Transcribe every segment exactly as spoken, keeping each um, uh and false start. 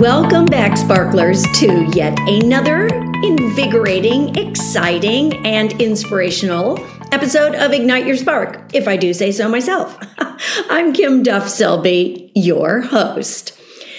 Welcome back, Sparklers, to yet another invigorating, exciting, and inspirational episode of Ignite Your Spark, if I do say so myself. I'm Kim Duff Selby, your host.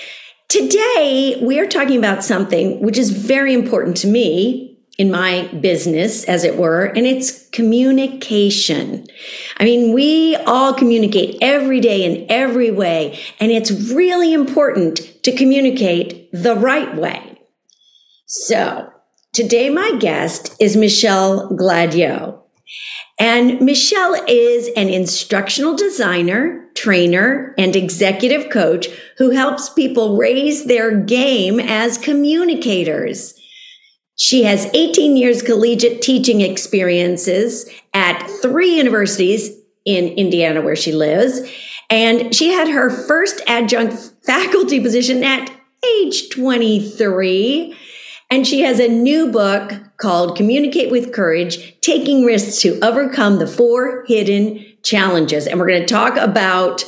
Today, we are talking about something which is very important to me in my business, as it were, and it's communication. I mean, we all communicate every day in every way, and it's really important to communicate the right way. So, today my guest is Michelle Gladio. And Michelle is an instructional designer, trainer, and executive coach who helps people raise their game as communicators. She has eighteen years collegiate teaching experiences at three universities in Indiana, where she lives. And she had her first adjunct faculty position at age twenty-three. And she has a new book called Communicate with Courage, Taking Risks to Overcome the Four Hidden Challenges. And we're going to talk about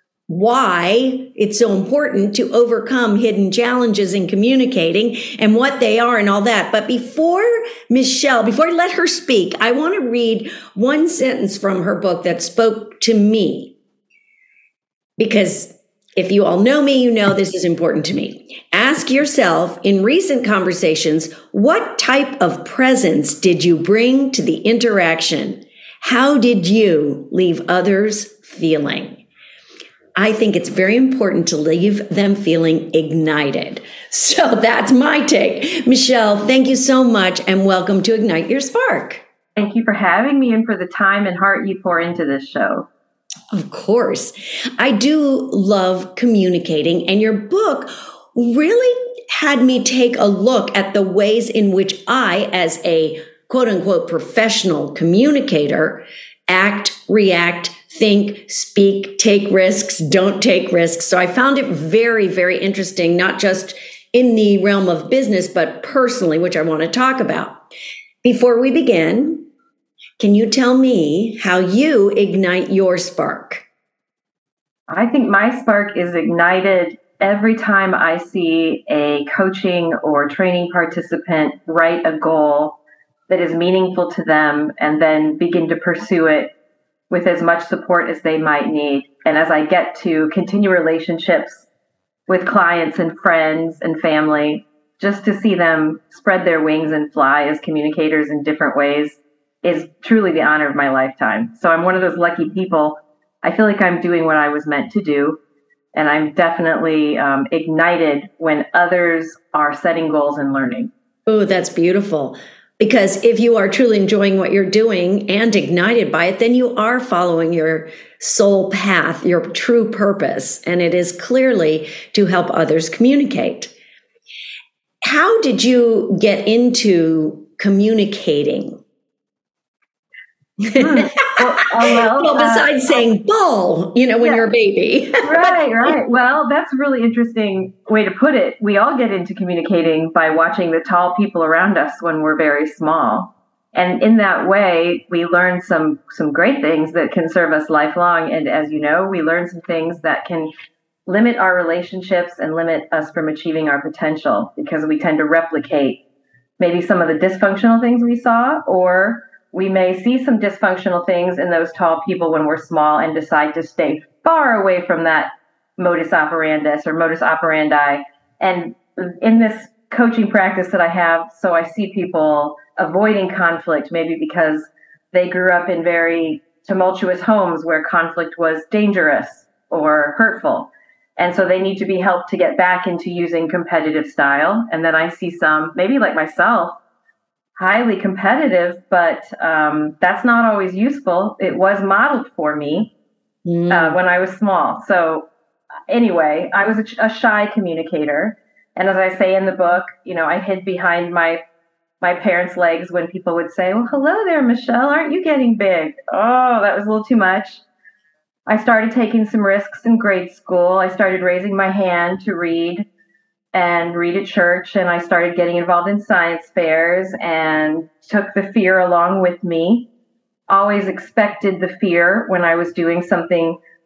why it's so important to overcome hidden challenges in communicating and what they are and all that. But before Michelle, before I let her speak, I want to read one sentence from her book that spoke to me. Because if you all know me, you know this is important to me. Ask yourself in recent conversations, what type of presence did you bring to the interaction? How did you leave others feeling? I think it's very important to leave them feeling ignited. So that's my take. Michelle, thank you so much and welcome to Ignite Your Spark. Thank you for having me and for the time and heart you pour into this show. Of course. I do love communicating, and your book really had me take a look at the ways in which I, as a quote unquote professional communicator, act, react, think, speak, take risks, don't take risks. So I found it very, very interesting, not just in the realm of business, but personally, which I want to talk about. Before we begin, can you tell me how you ignite your spark? I think my spark is ignited every time I see a coaching or training participant write a goal that is meaningful to them and then begin to pursue it with as much support as they might need. And as I get to continue relationships with clients and friends and family, just to see them spread their wings and fly as communicators in different ways is truly the honor of my lifetime. So I'm one of those lucky people. I feel like I'm doing what I was meant to do. And I'm definitely um, ignited when others are setting goals and learning. Oh, that's beautiful. Because if you are truly enjoying what you're doing and ignited by it, then you are following your soul path, your true purpose. And it is clearly to help others communicate. How did you get into communicating? Hmm. Well, uh, well, well, besides uh, saying ball, you know, when yeah. you're a baby. Right, right. Well, that's a really interesting way to put it. We all get into communicating by watching the tall people around us when we're very small. And in that way, we learn some some great things that can serve us lifelong. And as you know, we learn some things that can limit our relationships and limit us from achieving our potential because we tend to replicate maybe some of the dysfunctional things we saw, or we may see some dysfunctional things in those tall people when we're small and decide to stay far away from that modus operandi or modus operandi. And in this coaching practice that I have, so I see people avoiding conflict, maybe because they grew up in very tumultuous homes where conflict was dangerous or hurtful. And so they need to be helped to get back into using competitive style. And then I see some, maybe like myself, highly competitive, but um, that's not always useful. It was modeled for me mm. uh, when I was small. So anyway, I was a, a shy communicator. And as I say in the book, you know, I hid behind my my parents' legs when people would say, well, hello there, Michelle, aren't you getting big? Oh, that was a little too much. I started taking some risks in grade school. I started raising my hand to read and read at church, and I started getting involved in science fairs and took the fear along with me. Always expected the fear when I was doing something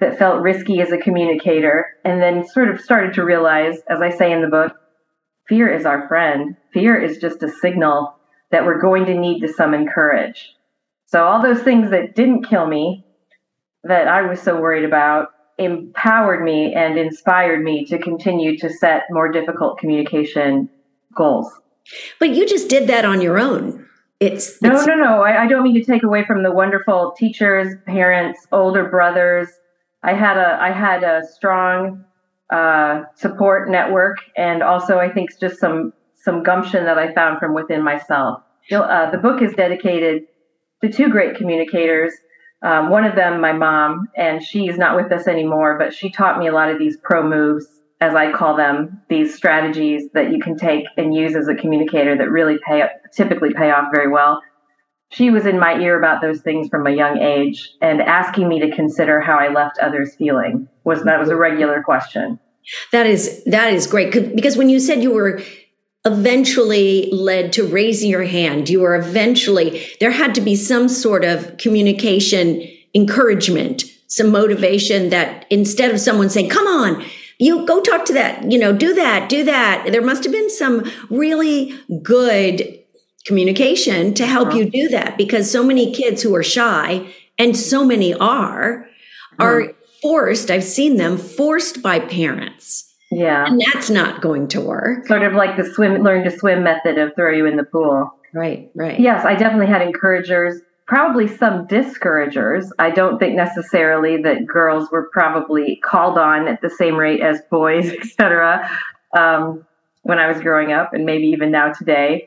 that felt risky as a communicator, and then sort of started to realize, as I say in the book, fear is our friend. Fear is just a signal that we're going to need to summon courage. So all those things that didn't kill me, that I was so worried about, empowered me and inspired me to continue to set more difficult communication goals. But you just did that on your own. It's, it's no, no, no. I, I don't mean to take away from the wonderful teachers, parents, older brothers. I had a, I had a strong uh, support network, and also I think just some, some gumption that I found from within myself. You know, uh, the book is dedicated to two great communicators. Um, one of them, my mom, and she's not with us anymore, but she taught me a lot of these pro moves, as I call them, these strategies that you can take and use as a communicator that really pay, typically pay off very well. She was in my ear about those things from a young age, and asking me to consider how I left others feeling was that was a regular question. That is, that is great. Because when you said you were eventually led to raising your hand, you were eventually, there had to be some sort of communication encouragement, some motivation that instead of someone saying, come on, you go talk to that, you know, do that, do that. There must have been some really good communication to help you do that, because so many kids who are shy, and so many are, are forced, I've seen them forced by parents. Yeah. And that's not going to work. Sort of like the swim, learn to swim method of throw you in the pool. Right, right. Yes, I definitely had encouragers, probably some discouragers. I don't think necessarily that girls were probably called on at the same rate as boys, et cetera, um, when I was growing up, and maybe even now today.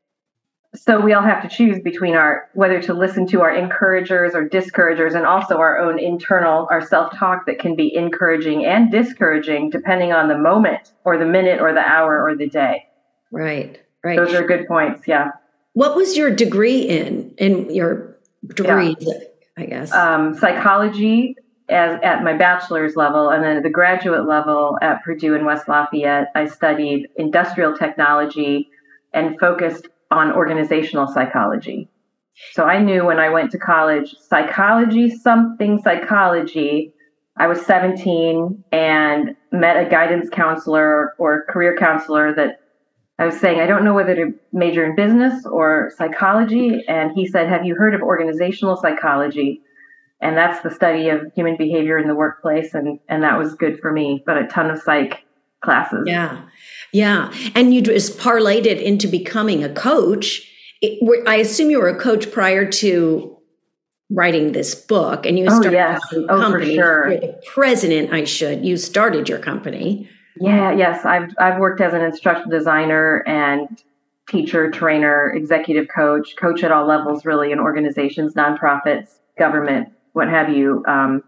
So we all have to choose between our, whether to listen to our encouragers or discouragers, and also our own internal, our self-talk that can be encouraging and discouraging depending on the moment or the minute or the hour or the day. Right, right. Those are good points. Yeah. What was your degree in, in your degree, yeah. I guess? Um, psychology as at my bachelor's level, and then at the graduate level at Purdue in West Lafayette, I studied industrial technology and focused on organizational psychology. So I knew when I went to college, psychology, something psychology. I was seventeen and met a guidance counselor or career counselor that I was saying, I don't know whether to major in business or psychology. And he said, have you heard of organizational psychology? And that's the study of human behavior in the workplace. And, and that was good for me, but a ton of psych classes. Yeah. Yeah. And you just parlayed it into becoming a coach. It, I assume you were a coach prior to writing this book, and you oh, started yes. your oh, company. For sure. You're the president, I should. You started your company. Yeah, yes. I've I've worked as an instructional designer and teacher, trainer, executive coach, coach at all levels, really, in organizations, nonprofits, government, what have you, um,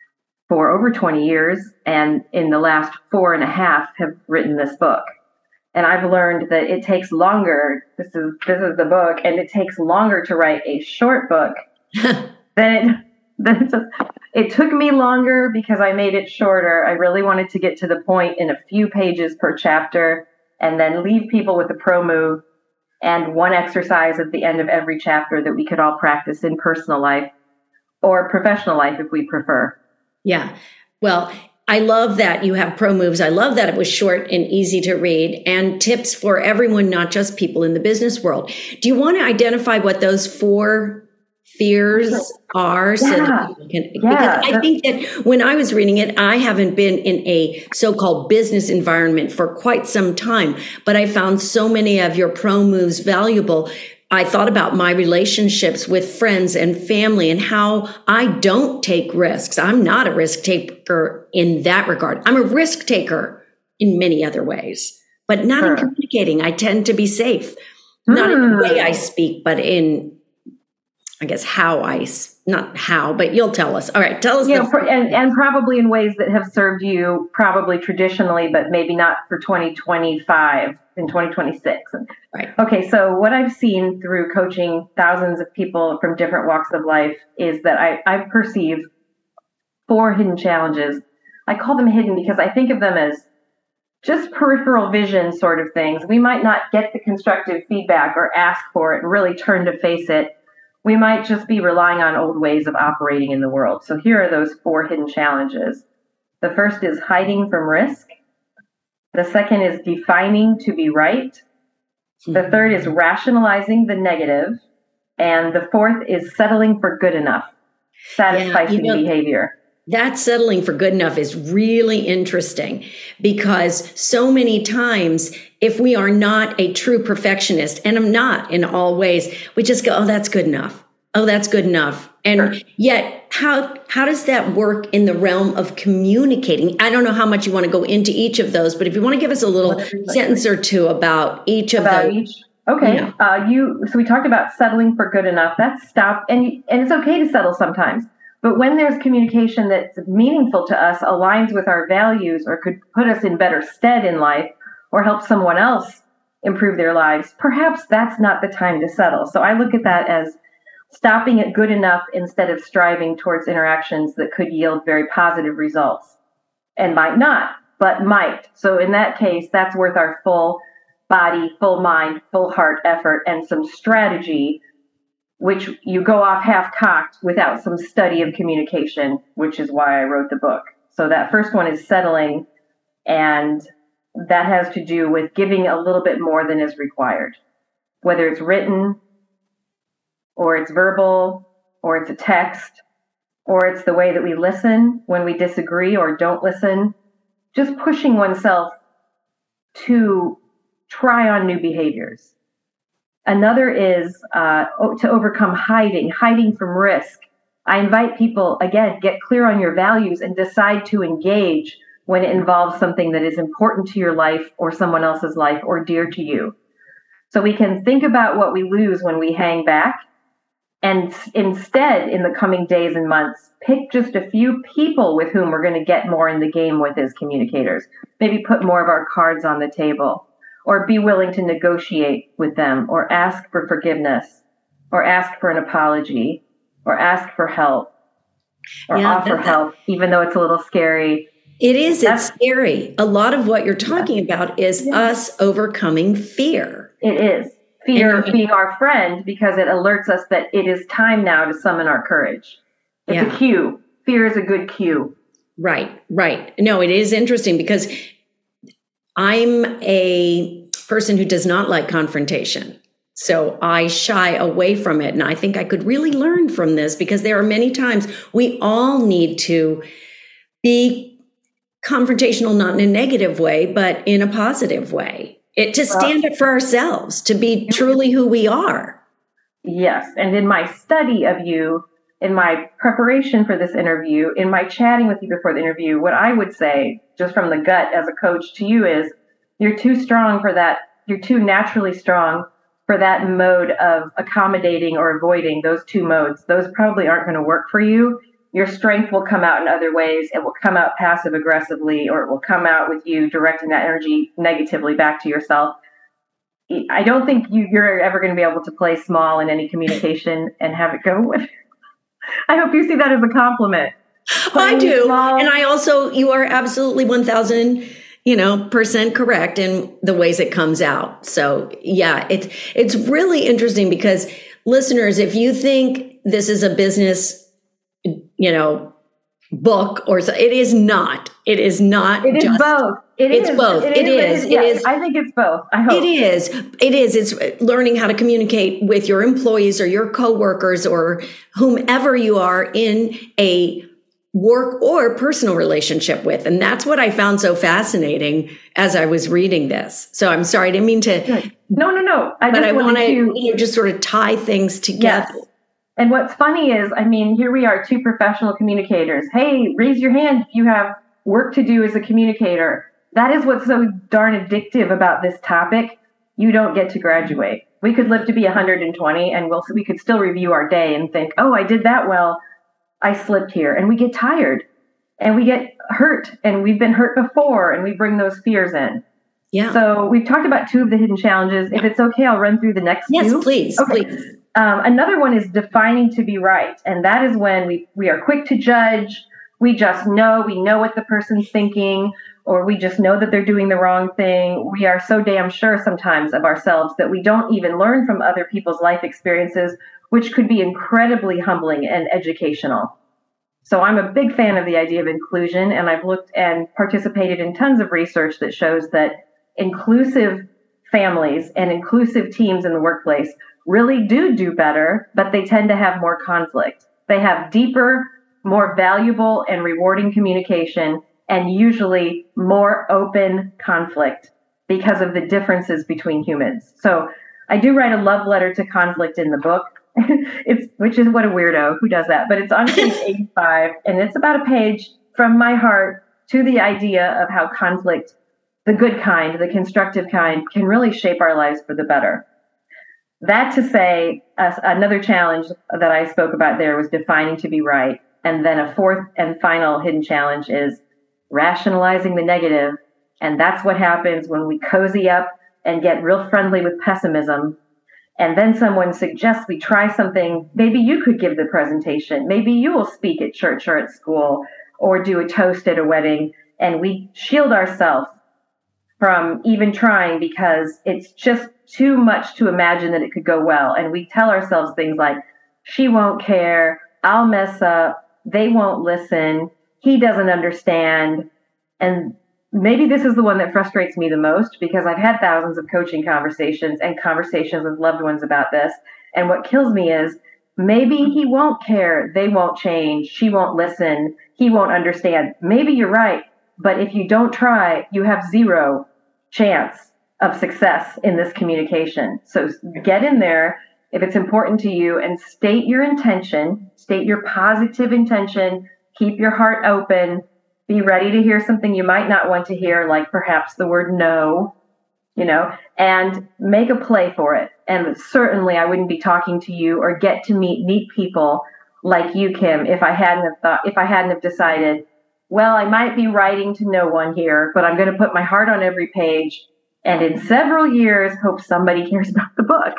for over twenty years. And in the last four and a half have written this book. And I've learned that it takes longer. This is this is the book, and it takes longer to write a short book than it, than it, just, it took me longer because I made it shorter. I really wanted to get to the point in a few pages per chapter, and then leave people with a pro move and one exercise at the end of every chapter that we could all practice in personal life or professional life if we prefer. Yeah. Well, I love that you have pro moves. I love that it was short and easy to read, and tips for everyone, not just people in the business world. Do you want to identify what those four fears are? So yeah. that people can, yeah. Because I think that when I was reading it, I haven't been in a so-called business environment for quite some time, but I found so many of your pro moves valuable. I thought about my relationships with friends and family and how I don't take risks. I'm not a risk taker in that regard. I'm a risk taker in many other ways, but not sure. in communicating. I tend to be safe, mm. not in the way I speak, but in, I guess, how I, not how, but you'll tell us. All right, tell us. Yeah, the- and, and probably in ways that have served you probably traditionally, but maybe not for twenty twenty-five and twenty twenty-six. Right. Okay, so what I've seen through coaching thousands of people from different walks of life is that I, I perceive four hidden challenges. I call them hidden because I think of them as just peripheral vision sort of things. We might not get the constructive feedback or ask for it and really turn to face it, we might just be relying on old ways of operating in the world. So here are those four hidden challenges. The first is hiding from risk. The second is defining to be right. The third is rationalizing the negative. And the fourth is settling for good enough, satisficing yeah, you know, behavior. That settling for good enough is really interesting because so many times if we are not a true perfectionist, and I'm not in all ways, we just go, oh, that's good enough. Oh, that's good enough. And sure. Yet, how how does that work in the realm of communicating? I don't know how much you want to go into each of those, but if you want to give us a little sentence or two about each of about those. Each. Okay. You know. uh, you. So we talked about settling for good enough. That's stop. And, and it's okay to settle sometimes. But when there's communication that's meaningful to us, aligns with our values, or could put us in better stead in life, or help someone else improve their lives, perhaps that's not the time to settle. So I look at that as stopping at good enough instead of striving towards interactions that could yield very positive results and might not, but might. So in that case, that's worth our full body, full mind, full heart effort, and some strategy, which you go off half-cocked without some study of communication, which is why I wrote the book. So that first one is settling, and that has to do with giving a little bit more than is required, whether it's written, or it's verbal, or it's a text, or it's the way that we listen when we disagree or don't listen, just pushing oneself to try on new behaviors. Another is uh, to overcome hiding, hiding from risk. I invite people, again, get clear on your values and decide to engage when it involves something that is important to your life or someone else's life or dear to you. So we can think about what we lose when we hang back, and instead, in the coming days and months, pick just a few people with whom we're going to get more in the game with as communicators. Maybe put more of our cards on the table, or be willing to negotiate with them, or ask for forgiveness, or ask for an apology, or ask for help, or yeah, offer that, help, even though it's a little scary. It is. That's, it's scary. A lot of what you're talking yeah. about is yeah. us overcoming fear. It is. Fear and, being our friend, because it alerts us that it is time now to summon our courage. It's yeah. a cue. Fear is a good cue. Right, right. No, it is interesting because I'm a person who does not like confrontation. So I shy away from it. And I think I could really learn from this, because there are many times we all need to be confrontational, not in a negative way, but in a positive way. It to stand up for ourselves, to be truly who we are. Yes. And in my study of you, in my preparation for this interview, in my chatting with you before the interview, what I would say, just from the gut as a coach to you, is you're too strong for that. You're too naturally strong for that mode of accommodating or avoiding. Those two modes, those probably aren't going to work for you. Your strength will come out in other ways. It will come out passive aggressively, or it will come out with you directing that energy negatively back to yourself. I don't think you, you're ever going to be able to play small in any communication and have it go with. I hope you see that as a compliment. Playing I do. Small. And I also, you are absolutely one thousand, you know, percent correct in the ways it comes out. So yeah, it's, it's really interesting because listeners, if you think this is a business, you know, book or so, it is not. It is not. It is just, both. It it's is. both. It, it is. is. It is. I think it's both. I hope it is. It is. It's learning how to communicate with your employees or your coworkers or whomever you are in a work or personal relationship with. And that's what I found so fascinating as I was reading this. So I'm sorry, I didn't mean to. No, no, no. I but just I want to you know, just sort of tie things together. Yes. And what's funny is, I mean, here we are, two professional communicators. Hey, raise your hand if you have work to do as a communicator. That is what's so darn addictive about this topic. You don't get to graduate. We could live to be one hundred twenty, and we'll, we could still review our day and think, oh, I did that well. I slipped here. And we get tired, and we get hurt, and we've been hurt before, and we bring those fears in. Yeah. So we've talked about two of the hidden challenges. If it's okay, I'll run through the next yes, two. Yes, please, okay. please. Um, another one is defining to be right. And that is when we, we are quick to judge. We just know, we know what the person's thinking, or we just know that they're doing the wrong thing. We are so damn sure sometimes of ourselves that we don't even learn from other people's life experiences which could be incredibly humbling and educational. So I'm a big fan of the idea of inclusion, and I've looked and participated in tons of research that shows that inclusive families and inclusive teams in the workplace really do do better, but they tend to have more conflict. They have deeper, more valuable and rewarding communication, and usually more open conflict because of the differences between humans. So I do write a love letter to conflict in the book. It's, which is what a weirdo, who does that? But it's on page eighty-five, and it's about a page from my heart to the idea of how conflict, the good kind, the constructive kind, can really shape our lives for the better. That to say, uh, another challenge that I spoke about there was defining to be right. And then a fourth and final hidden challenge is rationalizing the negative. And that's what happens when we cozy up and get real friendly with pessimism. And then someone suggests we try something. Maybe you could give the presentation. Maybe you will speak at church or at school or do a toast at a wedding. And we shield ourselves from even trying because it's just too much to imagine that it could go well. And we tell ourselves things like, she won't care, I'll mess up, they won't listen, he doesn't understand. And maybe this is the one that frustrates me the most, because I've had thousands of coaching conversations and conversations with loved ones about this. And what kills me is maybe he won't care, they won't change, she won't listen, he won't understand. Maybe you're right, but if you don't try, you have zero chance of success in this communication. So get in there if it's important to you and state your intention, state your positive intention, keep your heart open, be ready to hear something you might not want to hear, like perhaps the word no, you know, and make a play for it. And certainly I wouldn't be talking to you or get to meet neat people like you, Kim, if I hadn't have thought, if I hadn't have decided, well, I might be writing to no one here, but I'm going to put my heart on every page. And in several years, hope somebody cares about the book.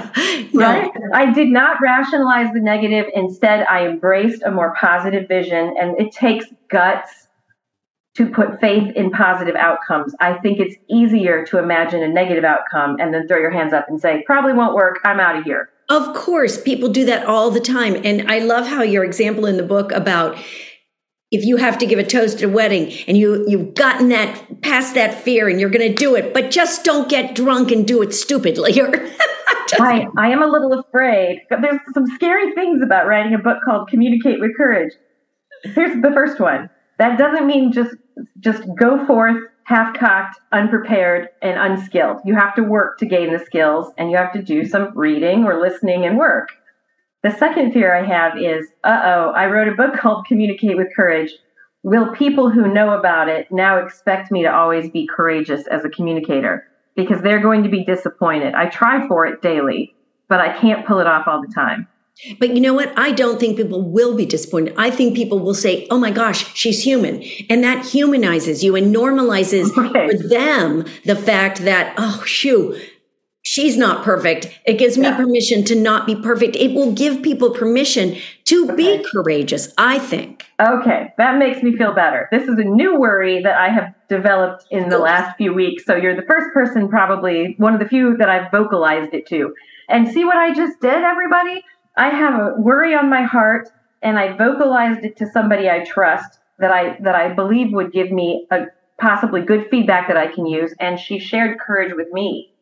No. Right? I did not rationalize the negative. Instead, I embraced a more positive vision. And it takes guts to put faith in positive outcomes. I think it's easier to imagine a negative outcome and then throw your hands up and say, probably won't work, I'm out of here. Of course, people do that all the time. And I love how your example in the book about if you have to give a toast at a wedding and you, you've gotten that past that fear and you're going to do it, but just don't get drunk and do it stupidly. just, I, I am a little afraid. There's some scary things about writing a book called Communicate with Courage. Here's the first one. That doesn't mean just, just go forth half-cocked, unprepared, and unskilled. You have to work to gain the skills, and you have to do some reading or listening and work. The second fear I have is, uh-oh, I wrote a book called Communicate with Courage. Will people who know about it now expect me to always be courageous as a communicator? Because they're going to be disappointed. I try for it daily, but I can't pull it off all the time. But you know what? I don't think people will be disappointed. I think people will say, oh my gosh, she's human. And that humanizes you and normalizes okay. for them the fact that, oh, shoo, she's not perfect. It gives me yeah. permission to not be perfect. It will give people permission to okay. be courageous, I think. Okay, that makes me feel better. This is a new worry that I have developed in the last few weeks. So you're the first person, probably one of the few that I've vocalized it to. And see what I just did, everybody? I have a worry on my heart, and I vocalized it to somebody I trust that I that I believe would give me a possibly good feedback that I can use. And she shared courage with me.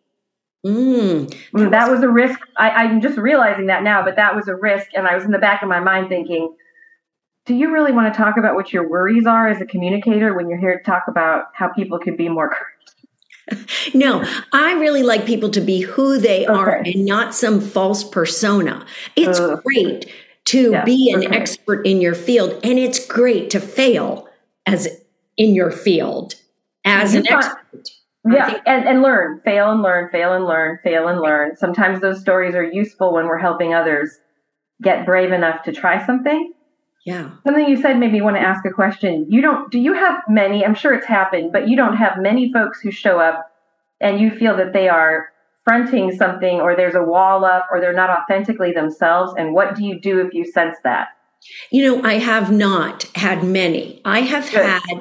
Mm, that, that was a risk. I, I'm just realizing that now, but that was a risk. And I was in the back of my mind thinking, do you really want to talk about what your worries are as a communicator when you're here to talk about how people can be more courageous? No, I really like people to be who they okay. are and not some false persona. It's uh, great to yeah, be an okay. expert in your field, and it's great to fail as in your field as you an find, expert. Yeah, think- and, and learn, fail and learn, fail and learn, fail and learn. Sometimes those stories are useful when we're helping others get brave enough to try something. Yeah. Something you said made me want to ask a question. You don't, do you have many, I'm sure it's happened, but you don't have many folks who show up and you feel that they are fronting something or there's a wall up or they're not authentically themselves? And what do you do if you sense that? You know, I have not had many. I have Good. had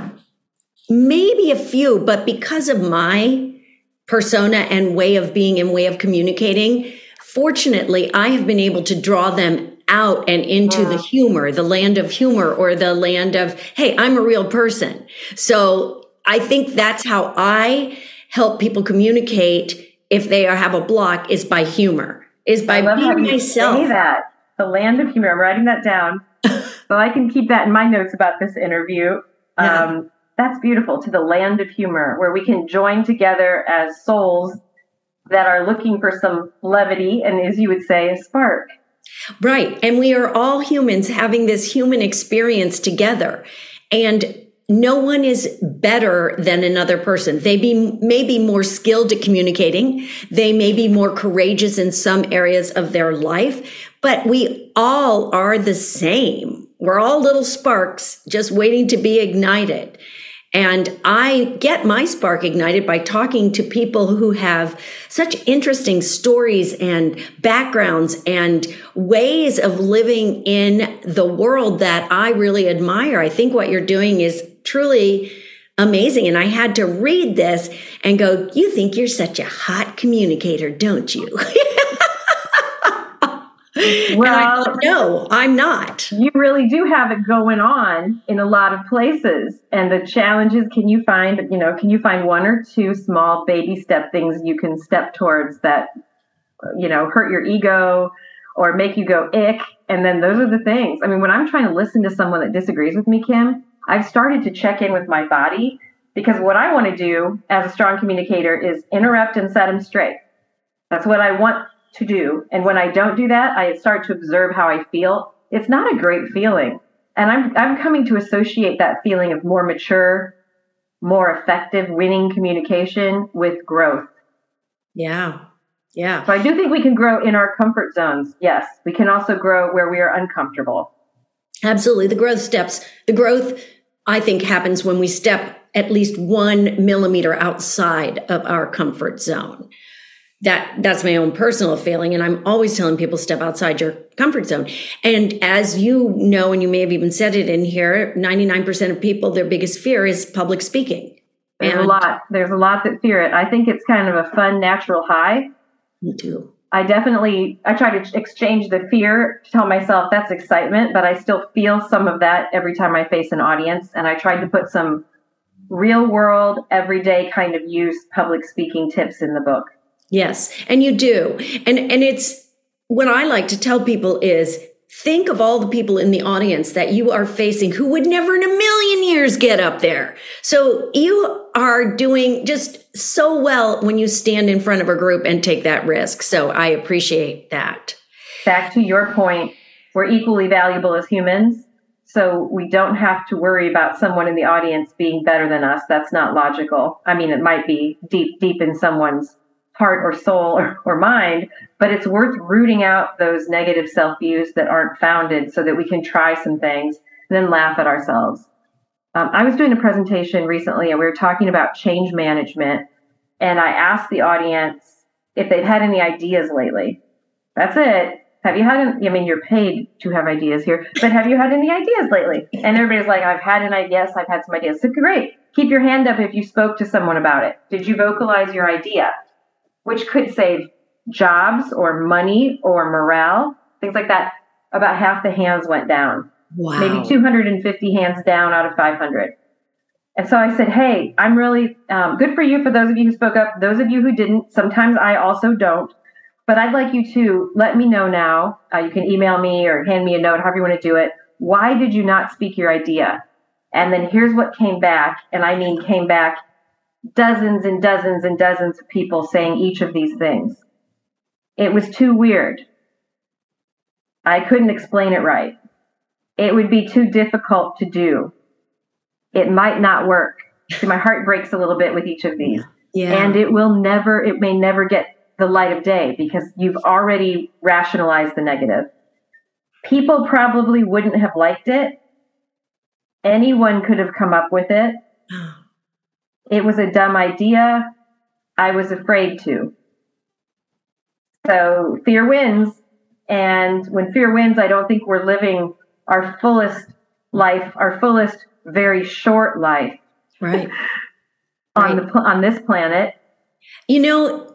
maybe a few, but because of my persona and way of being and way of communicating, fortunately, I have been able to draw them out and into the humor, the land of humor, or the land of, hey, I'm a real person. So I think that's how I help people communicate if they are, have a block, is by humor, is by being myself. Say that. The land of humor. I'm writing that down so I can keep that in my notes about this interview. Yeah. Um, that's beautiful. To the land of humor, where we can join together as souls that are looking for some levity and, as you would say, a spark. Right. And we are all humans having this human experience together. And no one is better than another person. They be, may be more skilled at communicating. They may be more courageous in some areas of their life, but we all are the same. We're all little sparks just waiting to be ignited. And I get my spark ignited by talking to people who have such interesting stories and backgrounds and ways of living in the world that I really admire. I think what you're doing is truly amazing. And I had to read this and go, you think you're such a hot communicator, don't you? Well, and I thought, no, I'm not. You really do have it going on in a lot of places. And the challenge is, can you find, you know, can you find one or two small baby step things you can step towards that, you know, hurt your ego or make you go ick? And then those are the things. I mean, when I'm trying to listen to someone that disagrees with me, Kim, I've started to check in with my body, because what I want to do as a strong communicator is interrupt and set them straight. That's what I want to do. And when I don't do that, I start to observe how I feel. It's not a great feeling. And I'm I'm coming to associate that feeling of more mature, more effective, winning communication with growth. Yeah. Yeah. So I do think we can grow in our comfort zones. Yes. We can also grow where we are uncomfortable. Absolutely. The growth steps, the growth, I think, happens when we step at least one millimeter outside of our comfort zone. That that's my own personal feeling. And I'm always telling people, step outside your comfort zone. And as you know, and you may have even said it in here, ninety-nine percent of people, their biggest fear is public speaking. There's and a lot. There's a lot that fear it. I think it's kind of a fun, natural high. Me too. I definitely, I try to exchange the fear to tell myself that's excitement, but I still feel some of that every time I face an audience. And I tried to put some real world, everyday kind of use public speaking tips in the book. Yes, and you do. And and it's what I like to tell people is, think of all the people in the audience that you are facing who would never in a million years get up there. So you are doing just so well when you stand in front of a group and take that risk. So I appreciate that. Back to your point, we're equally valuable as humans. So we don't have to worry about someone in the audience being better than us. That's not logical. I mean, it might be deep, deep in someone's heart or soul or, or mind, but it's worth rooting out those negative self-views that aren't founded so that we can try some things and then laugh at ourselves. Um, I was doing a presentation recently and we were talking about change management, and I asked the audience if they've had any ideas lately. That's it. Have you had, any, I mean, you're paid to have ideas here, but have you had any ideas lately? And everybody's like, I've had an idea. Yes, I've had some ideas. So great. Keep your hand up if you spoke to someone about it. Did you vocalize your idea? Which could save jobs or money or morale, things like that. About half the hands went down. Wow. Maybe two hundred fifty hands down out of five hundred. And so I said, hey, I'm really um, good for you, for those of you who spoke up. Those of you who didn't, sometimes I also don't. But I'd like you to let me know now. Uh, you can email me or hand me a note, however you want to do it. Why did you not speak your idea? And then here's what came back. And I mean came back dozens and dozens and dozens of people saying each of these things. It was too weird. I couldn't explain it right. It would be too difficult to do. It might not work. See, my heart breaks a little bit with each of these. Yeah. And it will never, it may never get the light of day because you've already rationalized the negative. People probably wouldn't have liked it. Anyone could have come up with it. It was a dumb idea. I was afraid to. So fear wins. And when fear wins, I don't think we're living our fullest life, our fullest, very short life. Right. on right. the on this planet. You know,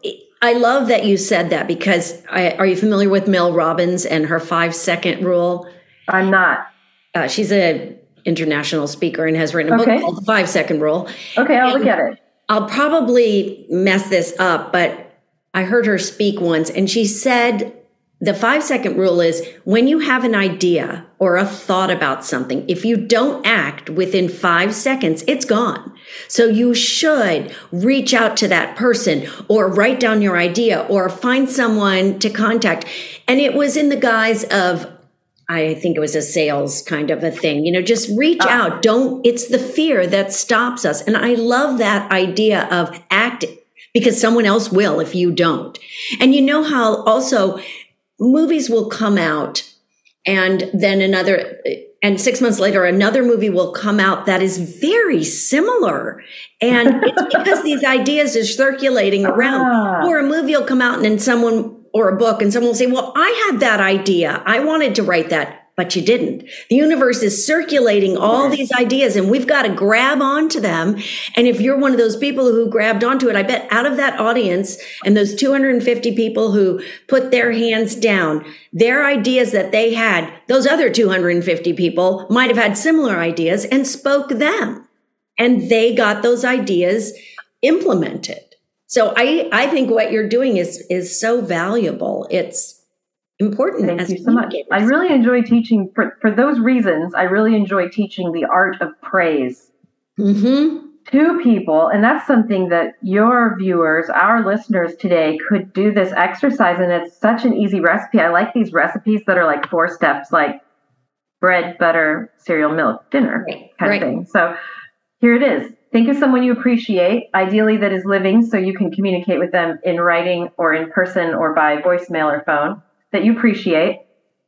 I love that you said that because I, are you familiar with Mel Robbins and her five second rule? I'm not. Uh, she's a international speaker and has written a Okay. book called The Five Second Rule. Okay, I'll And look at it. I'll probably mess this up, but I heard her speak once and she said the five second rule is when you have an idea or a thought about something, if you don't act within five seconds, it's gone. So you should reach out to that person or write down your idea or find someone to contact. And it was in the guise of, I think it was a sales kind of a thing, you know, just reach Oh. out. Don't, it's the fear that stops us. And I love that idea of acting because someone else will if you don't. And you know how also movies will come out and then another, and six months later, another movie will come out that is very similar. And it's because these ideas are circulating around. Ah. Or a movie will come out and then someone, or a book, and someone will say, well, I had that idea. I wanted to write that, but you didn't. The universe is circulating all these ideas and we've got to grab onto them. And if you're one of those people who grabbed onto it, I bet out of that audience and those two hundred fifty people who put their hands down, their ideas that they had, those other two hundred fifty people might have had similar ideas and spoke them. And they got those ideas implemented. So I, I think what you're doing is, is so valuable. It's important. Thank as you so much. I really enjoy teaching for, for those reasons. I really enjoy teaching the art of praise Mm-hmm. to people. And that's something that your viewers, our listeners today could do this exercise. And it's such an easy recipe. I like these recipes that are like four steps, like bread, butter, cereal, milk, dinner Right, kind right. of thing. So here it is. Think of someone you appreciate, ideally that is living, so you can communicate with them in writing or in person or by voicemail or phone that you appreciate.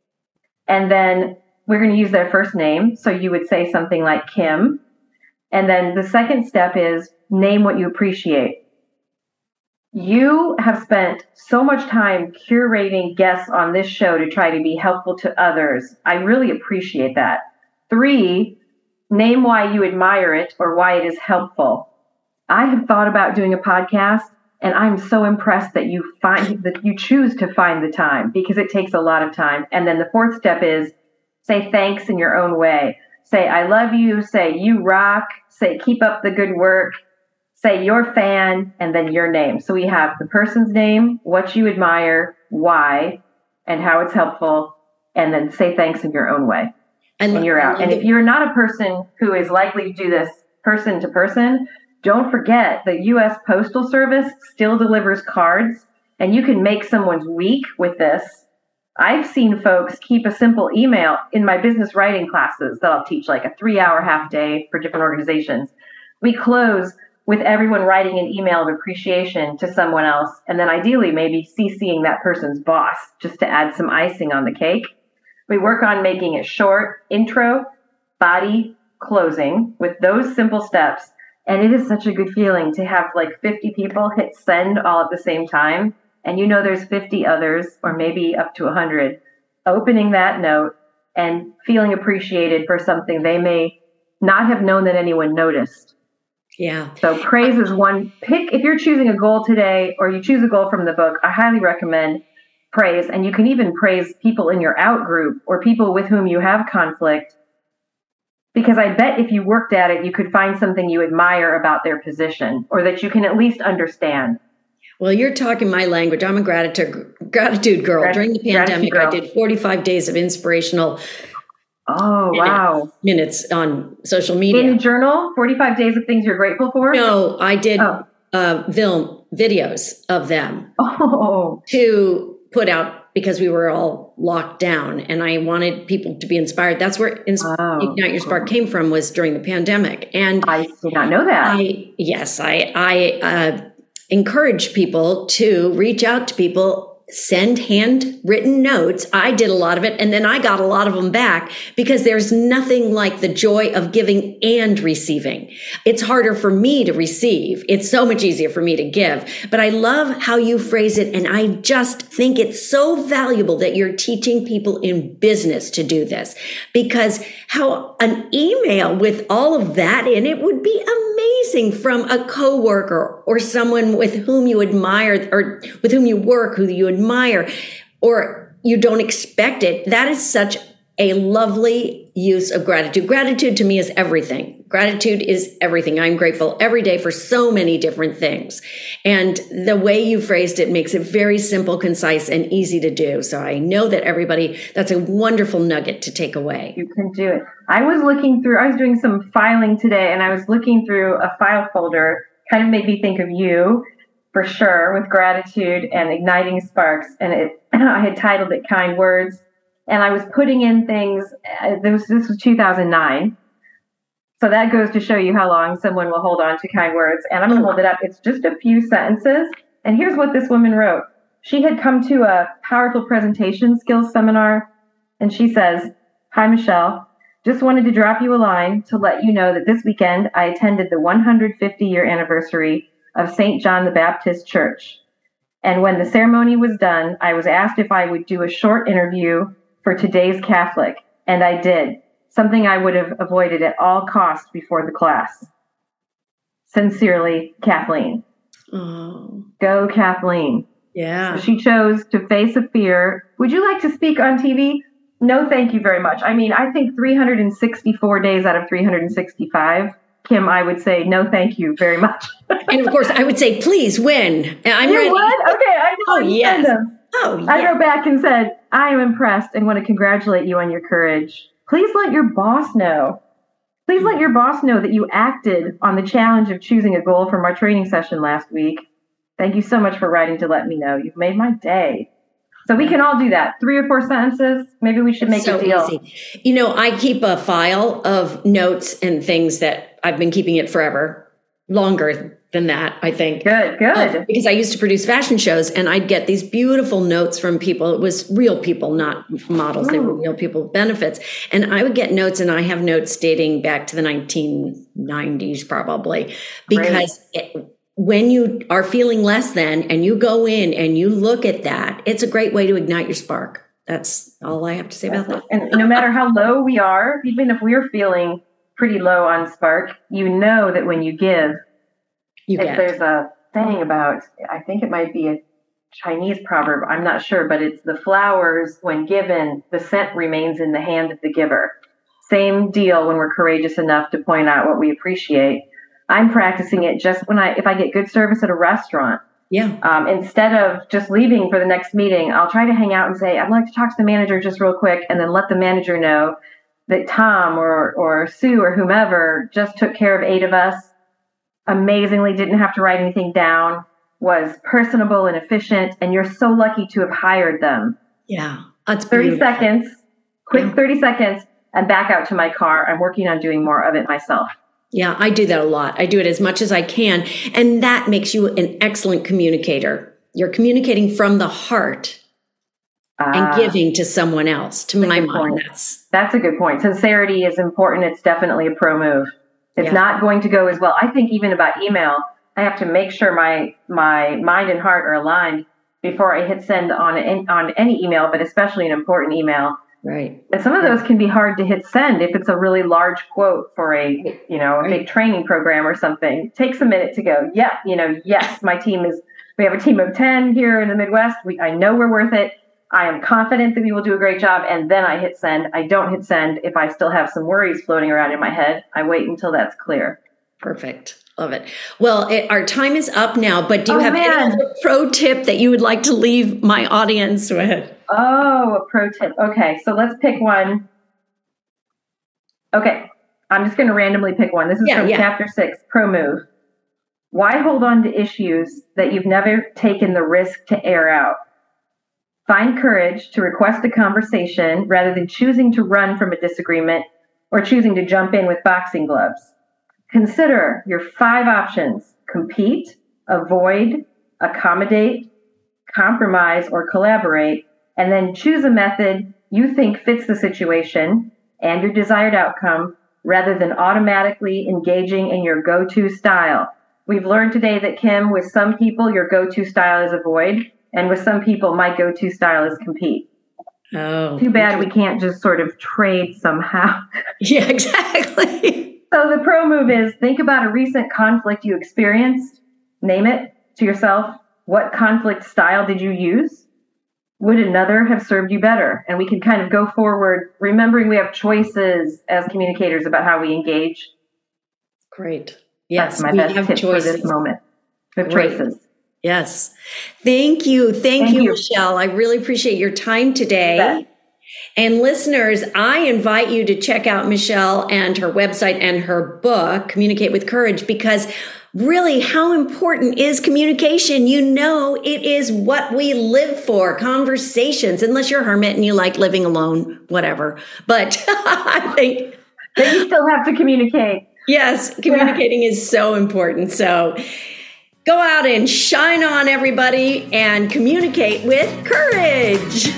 And then we're going to use their first name. So you would say something like Kim. And then the second step is name what you appreciate. You have spent so much time curating guests on this show to try to be helpful to others. I really appreciate that. Three, name why you admire it or why it is helpful. I have thought about doing a podcast, and I'm so impressed that you find that you choose to find the time because it takes a lot of time. And then the fourth step is say thanks in your own way. Say, I love you. Say, you rock. Say, keep up the good work. Say, your fan, and then your name. So we have the person's name, what you admire, why, and how it's helpful, and then say thanks in your own way. And, And you're out. And if you're not a person who is likely to do this person to person, don't forget the U S Postal Service still delivers cards, and you can make someone's week with this. I've seen folks keep a simple email in my business writing classes that I'll teach, like a three hour half day for different organizations. We close with everyone writing an email of appreciation to someone else, and then ideally maybe CCing that person's boss just to add some icing on the cake. We work on making it short, intro, body, closing with those simple steps. And it is such a good feeling to have like fifty people hit send all at the same time. And you know there's fifty others, or maybe up to one hundred, opening that note and feeling appreciated for something they may not have known that anyone noticed. yeah. So praise is one. Pick, if you're choosing a goal today, or you choose a goal from the book, I highly recommend praise. And you can even praise people in your out group or people with whom you have conflict. Because I bet if you worked at it, you could find something you admire about their position, or that you can at least understand. Well, you're talking my language. I'm a gratitude gratitude girl. Grat- During the gratitude pandemic, I girl. did forty-five days of inspirational Oh, minutes, wow. minutes on social media. In a journal, forty-five days of things you're grateful for? No, I did Oh. uh, film videos of them Oh, to put out because we were all locked down, and I wanted people to be inspired. That's where Ins- Oh, Ignite Your Spark came from, was during the pandemic. And I did not know that. I, yes, I, I uh, encourage people to reach out to people, send handwritten notes. I did a lot of it, and then I got a lot of them back because there's nothing like the joy of giving and receiving. It's harder for me to receive. It's so much easier for me to give, but I love how you phrase it. And I just think it's so valuable that you're teaching people in business to do this, because how an email with all of that in it would be amazing from a coworker or someone with whom you admire or with whom you work, who you admire, or you don't expect it. That is such a lovely use of gratitude. Gratitude to me is everything. Gratitude is everything. I'm grateful every day for so many different things. And the way you phrased it makes it very simple, concise, and easy to do. So I know that everybody, that's a wonderful nugget to take away. You can do it. I was looking through, I was doing some filing today, and I was looking through a file folder, kind of made me think of you for sure, with gratitude and igniting sparks. And it, I had titled it Kind Words. And I was putting in things, uh, this, this was two thousand nine. So that goes to show you how long someone will hold on to kind words. And I'm going to hold it up. It's just a few sentences. And here's what this woman wrote. She had come to a powerful presentation skills seminar. And she says, "Hi, Michelle. Just wanted to drop you a line to let you know that this weekend I attended the one hundred fifty year anniversary of Saint John the Baptist Church. And when the ceremony was done, I was asked if I would do a short interview for Today's Catholic, and I did, something I would have avoided at all costs before the class. Sincerely, Kathleen." Oh. Go, Kathleen. Yeah. So she chose to face a fear. Would you like to speak on T V? No, thank you very much. I mean, I think three hundred sixty-four days out of three hundred sixty-five, Kim, I would say no, thank you very much. And of course, I would say, please win. I'm you ready. would? Okay, I know. Oh, yes. Oh, yeah. I wrote back and said, "I am impressed and want to congratulate you on your courage. Please let your boss know. Please let your boss know that you acted on the challenge of choosing a goal from our training session last week. Thank you so much for writing to let me know. You've made my day." So we can all do that. Three or four sentences. Maybe we should make so a deal. Easy. You know, I keep a file of notes and things that I've been keeping it forever, longer than that, I think. Good, good. Uh, because I used to produce fashion shows, and I'd get these beautiful notes from people. It was real people, not models. Ooh. They were real people with benefits. And I would get notes, and I have notes dating back to the nineteen nineties probably, because it, when you are feeling less than and you go in and you look at that, it's a great way to ignite your spark. That's all I have to say about that. And no matter how low we are, even if we're feeling pretty low on spark, you know that when you give, you if get. There's a saying about, I think it might be a Chinese proverb, I'm not sure, but it's the flowers, when given, the scent remains in the hand of the giver. Same deal when we're courageous enough to point out what we appreciate. I'm practicing it just when I, if I get good service at a restaurant. Yeah. Um, instead of just leaving for the next meeting, I'll try to hang out and say, "I'd like to talk to the manager just real quick," and then let the manager know that Tom or, or Sue or whomever just took care of eight of us, amazingly didn't have to write anything down, was personable and efficient, and you're so lucky to have hired them. Yeah. That's thirty beautiful. seconds, quick yeah. thirty seconds, and back out to my car. I'm working on doing more of it myself. Yeah, I do that a lot. I do it as much as I can. And that makes you an excellent communicator. You're communicating from the heart uh, and giving to someone else. To my mind, that's... That's a good point. Sincerity is important. It's definitely a pro move. It's yeah. not going to go as well. I think even about email, I have to make sure my my mind and heart are aligned before I hit send on, on any email, but especially an important email. Right. And some of those can be hard to hit send if it's a really large quote for a, you know, a right. big training program or something. It takes a minute to go, yeah, you know, yes, my team is, we have a team of ten here in the Midwest. We, I know we're worth it. I am confident that we will do a great job. And then I hit send. I don't hit send if I still have some worries floating around in my head. I wait until that's clear. Perfect. Love it. Well, it, our time is up now, but do you oh, have man. any other pro tip that you would like to leave my audience with? Oh, a pro tip. Okay, so let's pick one. Okay, I'm just going to randomly pick one. This is yeah, from yeah. chapter six, Pro Move. Why hold on to issues that you've never taken the risk to air out? Find courage to request a conversation rather than choosing to run from a disagreement or choosing to jump in with boxing gloves. Consider your five options: compete, avoid, accommodate, compromise, or collaborate, and then choose a method you think fits the situation and your desired outcome rather than automatically engaging in your go-to style. We've learned today that, Kim, with some people, your go-to style is avoid, and with some people, my go-to style is compete. Oh, too bad we can't just sort of trade somehow. Yeah, exactly. So the pro move is think about a recent conflict you experienced. Name it to yourself. What conflict style did you use? Would another have served you better? And we can kind of go forward, remembering we have choices as communicators about how we engage. Great. Yes, that's my we best have tip choices. For this moment. We have Great. choices. Yes. Thank you. Thank, Thank you, you, Michelle. I really appreciate your time today. Bet. And listeners, I invite you to check out Michelle and her website and her book, Communicate with Courage, because really, how important is communication? You know, it is what we live for, conversations, unless you're a hermit and you like living alone, whatever. But I think... But you still have to communicate. Yes, communicating yeah. is so important. So go out and shine on, everybody, and communicate with courage.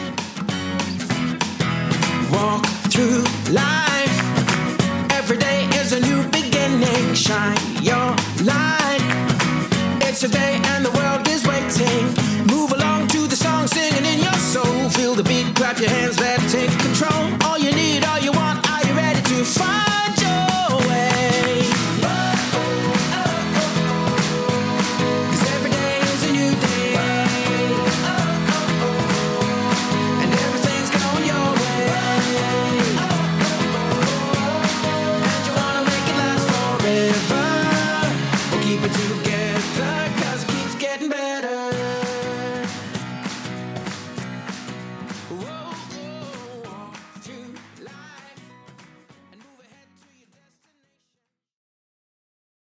Walk through life. Every day is a new beginning. Shine your light. It's a day